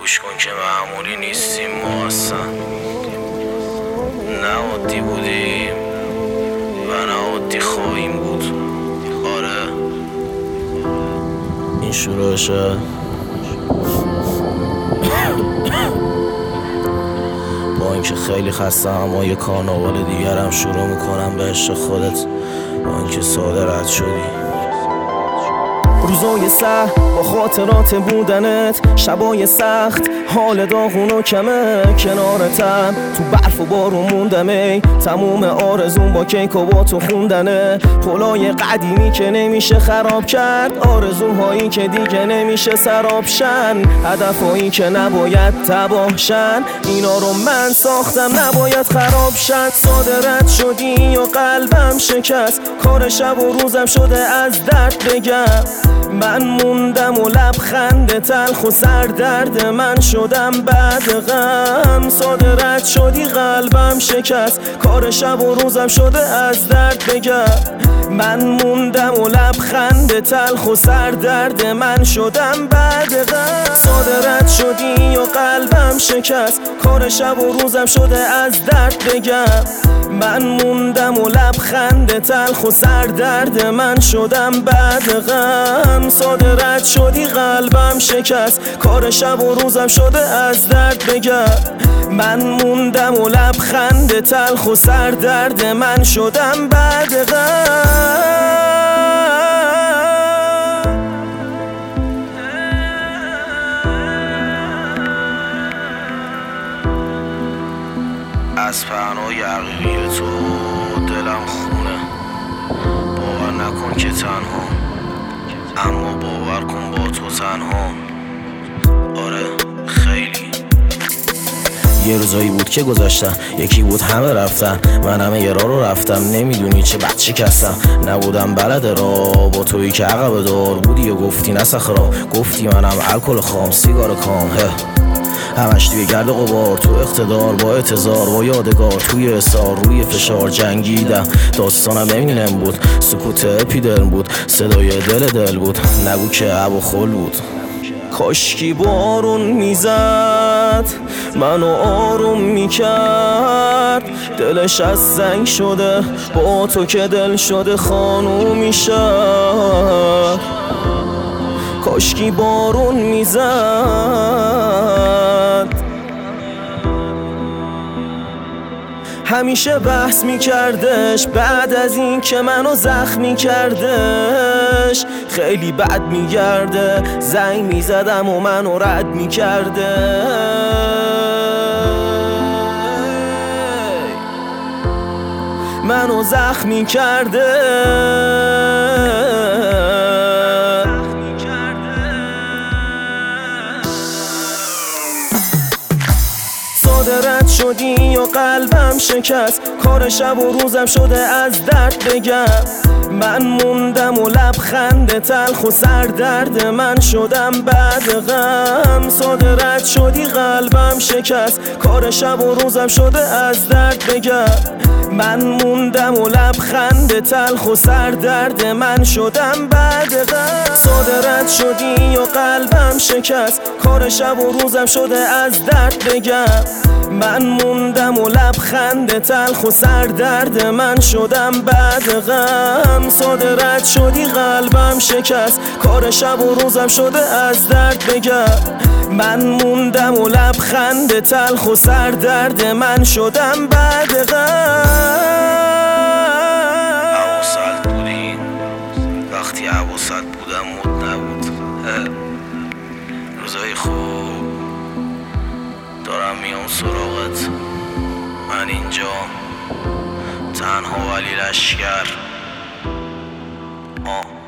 گوش کن که معمولی نیستیم ما اصلا، نه عادی بودیم و نه عادی خواهیم بود. آره این شروعشه. با اینکه خیلی خستم اما یه کارناوال دیگرم شروع میکنم به عشق خودت، با اینکه ساده رد شدی. روزای سخت با خاطرات بودنت، شبای سخت حال داغون و کمه، کنارتم تو برف و بارون موندم. ای تموم آرزون با کیک و با تو خوندنه، پلای قدیمی که نمیشه خراب کرد، آرزوهایی که دیگه نمیشه سراب شن، هدفهایی که نباید تباه شن، اینا رو من ساختم نباید خراب شن. ساده رد شدی و قلبم شکست، کار شب و روزم شده از درد بگم. من موندم و لبخند تلخ و سردرد من شدم بعد غم. ساده رد شدی قلبم شکست، کار شب و روزم شده از درد بگم. من موندم و لبخند تلخ و سردرد من شدم بعد غم. ساده رد شدی و قلبم شکست، کار شب و روزم شده از درد بگم. من موندم و لبخند تلخ و سردرد من شدم بعد غم. ساده رد شدی قلبم شکست، کار شب و روزم شده از درد بگم. من موندم و لبخند تلخ و سردرد من شدم بعد غم. از پهنای عقیقی تو دلم خونه، باور نکن که تنها، اما باور کن با تو تنها. آره خیلی. یه روزایی بود که گذاشتم، یکی بود همه رفتن، من همه یه راه رو رفتم. نمیدونی چه بچه کستم، نبودم بلد راه، با تویی که عقب دار بودی و گفتی نسخرا، گفتی منم الکل خام سیگار کام. همش توی گرد و غبار، تو اقتدار با اعتذار با یادگار، توی اصرار روی فشار جنگیدم. داستانم همین بود، سکوت اپیدرم بود، صدای دل بود، نگو که اب و خل بود. کاشکی بارون میزد منو آروم میکرد، دلش از سنگ شده با تو که دل شده خانومی شد. کاشکی بارون میزد، همیشه بحث میکردش بعد از این که منو زخمی کردش. خیلی بد میگرده، زنگ میزدم و منو رد میکرده. منو زخمی کرده. ساده رد شدی و قلبم شکست، کار شب و روزم شده از درد بگم. من موندم و لبخند تلخ و سردرد من شدم بعد غم. ساده رد شدی قلبم شکست، کار شب و روزم شده از درد بگم. من موندم و لبخند تلخ و سردرد من شدم بعد غم. ساده رد شدی و قلبم شکست، کار شب و روزم شده از درد بگم. من موندم و لبخند تلخ و سردرد من شدم بعد غم. ساده رد شدی قلبم شکست، کار شب و روزم شده از درد بگم. من موندم و لبخند تلخ و سردرد من شدم بعد غم. حواست بودی وقتی حواست بودم مد نبود. روزای خوب دارم میام سراغت، من اینجا تنها ولی لشکر.